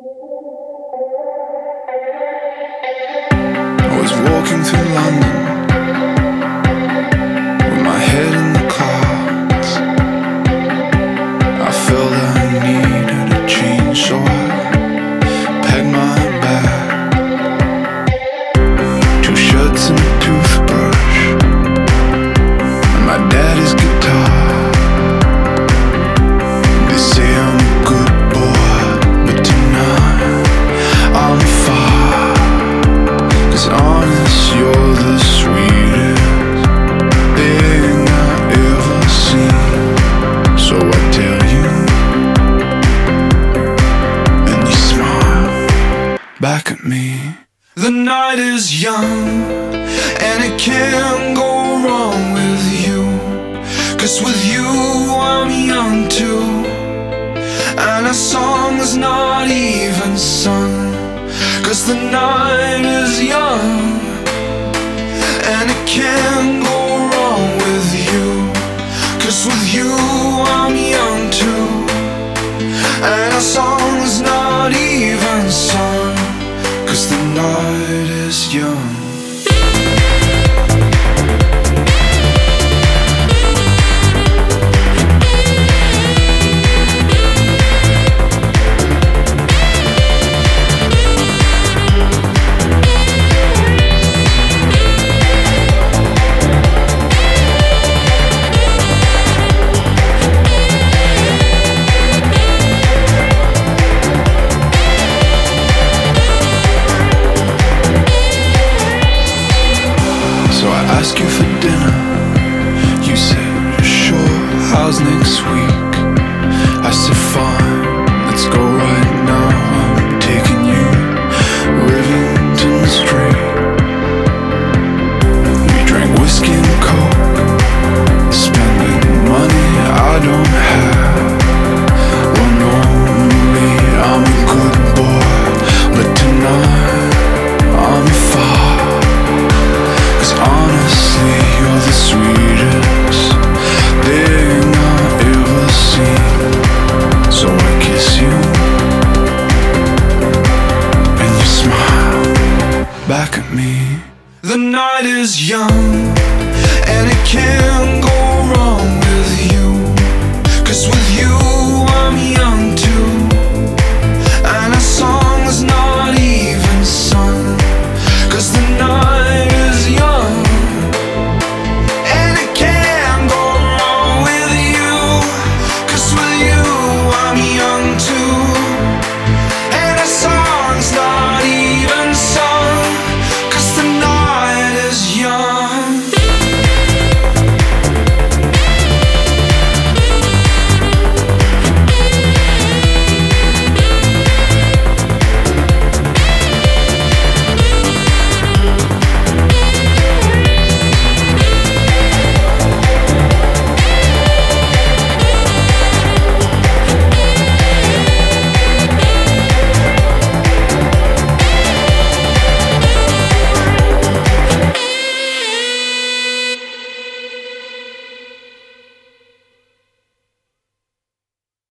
I was walking through London with my head in the clouds. I felt I needed a change, so I packed my bag, 2 shirts and a toothbrush, and my daddy's guitar. They say I'm a good boy, but tonight I'm far. 'Cause honest, you're the sweetest thing I've ever seen. So I tell you, and you smile back at me. The night is young, and it can't go wrong with you. 'Cause with you I'm young too, and our song's not even sung. 'Cause the night is young, and it can't go wrong with you. 'Cause with you I'm young too, and our song's not even sung. 'Cause the night is young. So I asked you for dinner, you said, sure, how's next week? I said, fine, let's go right now. I'm taking you Rivington Street. We drank whiskey and coke, spending money I don't have. Well, normally I'm a good boy, but tonight I'm far. Honestly, you're the sweetest thing I've ever seen. So I kiss you, and you smile back at me. The night is young, and it can't